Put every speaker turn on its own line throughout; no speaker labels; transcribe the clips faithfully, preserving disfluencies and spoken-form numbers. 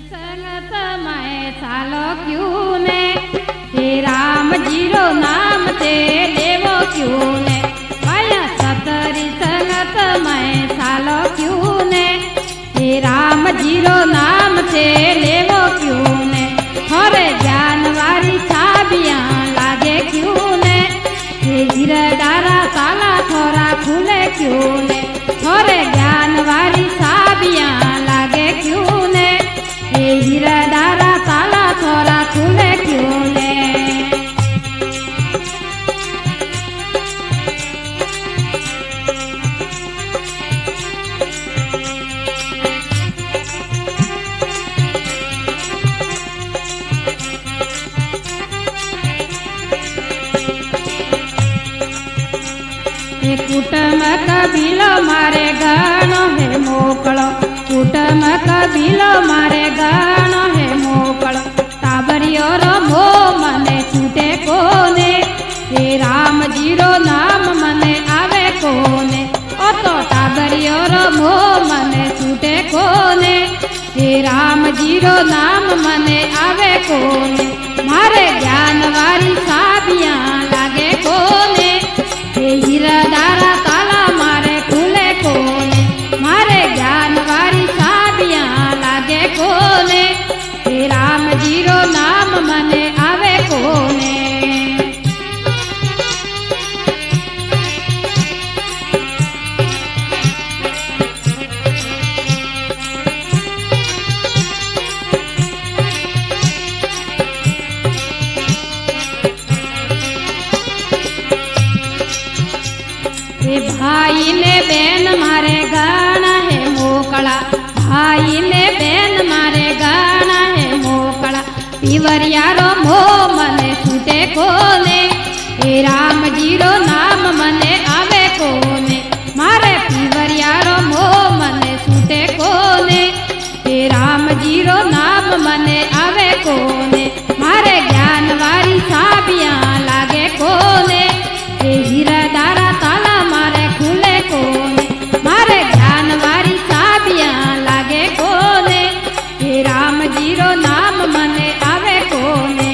संगत मैं सालो क्यों ने हे राम जीरो नाम ते लेवो क्यों ने पाया सतरी संगत मैं सालो क्यों ने हे राम जीरो नाम ते लेवो क्यों ने थोड़े जानवारी छाबियां लागे क्यों ने हे हीरा डारा ताला थोड़ा खुले क्यों ने थोड़े जानवारी छाबियां लागे क्यों ने हे हीरा डारा ताला थोड़ा खुले क्यों ने। कुटुंब कबीलो मारे गाणो है मोकळो कुटुंब कबीलो मारे गाणो है मोकळो टाबरियो रो मो मने छूटे कोने हे राम जीरो नाम मने आवे कोने ओ तो टाबरियो रो मो मने छूटे कोने हे राम जीरो नाम मने आवे कोने मारे ज्ञान वारी साबियां लागे कोने हे हीरा डारा ताला मारे खुले कोने मारे ज्ञान वारी साबियां लागे कोने हे राम जीरो नाम मने आवे कोने। भाई ने बेन मारे गाना है मोकड़ा भाई ने बेन मारे गाना है मोकड़ा पीवरियारो मो मने छूटे कोने हे राम जीरो नाम मने आवे कोने मारे पीवरियारो मो मने छूटे कोने हे राम जीरो नाम मने आवे कोने मारे ज्ञान वारी साबियां लागे कोने हे हीरा डारा ताला मारे खुले कोने मारे ज्ञान वारी साबियां लागे कोने हे राम जीरो नाम मने आवे कोने।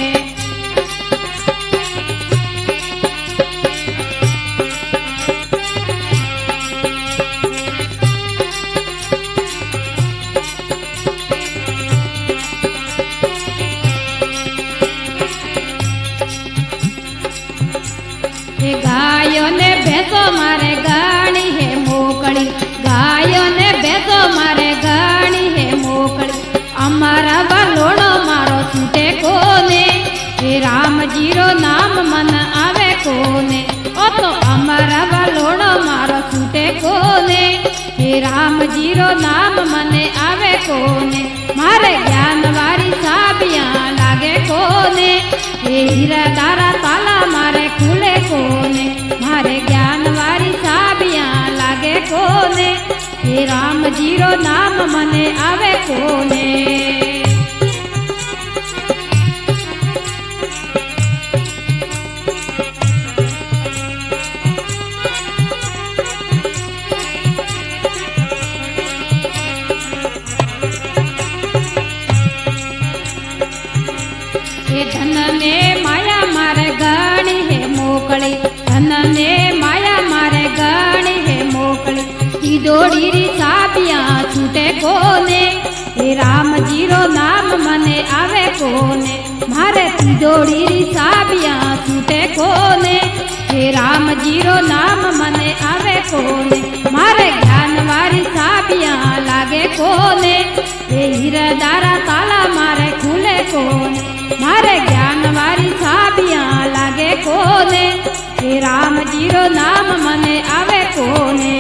गायों ने भैंसो मारे गाणी है मोकड़ी गायों ने भैंसो मारे गाणी है मोकड़ी अमारा बलोड़ो मारो छूटे कोने हे राम जीरो नाम मन आवे कोने ओ तो अमारा बलोड़ो मारो छूटे कोने हे राम जीरो नाम मने आवे कोने मारे ज्ञान वारी साबियां लागे कोने हे हीरा डारा ताला मारे खुले कोने मारे ज्ञान वारी साबियां लागे कोने हे राम जीरो नाम मने आवे कोने। धन ने माया मारे गाणी है मोकड़ी धन ने माया मारे गाणी है मोकड़ी तिजोड़ी री साबियां छूटे कोने हे राम जीरो नाम मने आवे कोने मारे तिजोड़ी री साबियां छूटे कोने हे राम जीरो नाम मने आवे कोने मारे ज्ञान वारी साबियां लागे कोने हे हीरा डारा ताला मारे खुले कोने मारे ज्ञान वारी साबियां लागे कोने हे राम जीरो नाम मने आवे कोने।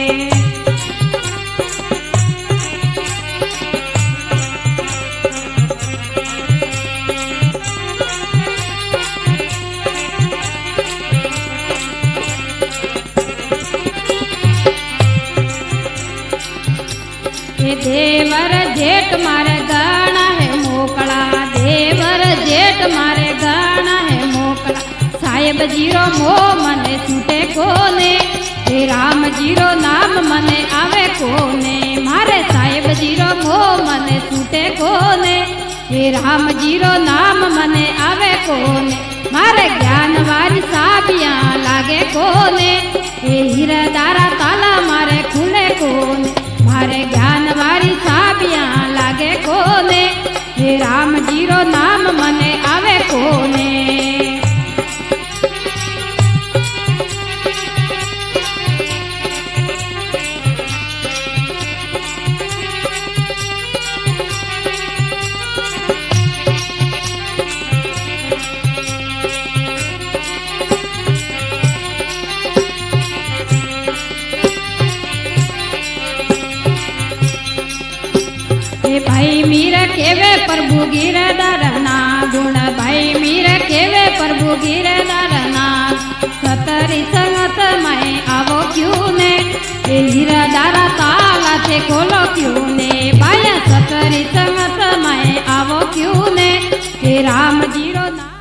देवर जेठ मारे गाना है मोकड़ा देवर जेठ मारे गाना है मोकड़ा साहेब जीरो मो मने छूटे कोने हे राम जीरो नाम मने आवे कोने मारे साहेब जीरो मोह मने छूटे कोने हे राम जीरो नाम मने आवे कोने मारे ज्ञान वाली साबियां लागे कोने हे हीरा दारा ताला मारे खुले कोने मारे ज्ञान वाली साबियां लागे कोने हे राम जीरो नाम मने आवे कोने। भाई मीर केवे प्रभु गिरधर ना गुण भाई मीर केवे प्रभु गिरधर ना सतरी संगत में आवो क्यों ने हीरा दारा ताला थे खोलो क्यों ने भाई सतरी संगत में आवो क्यों ने हे राम जीरो ना।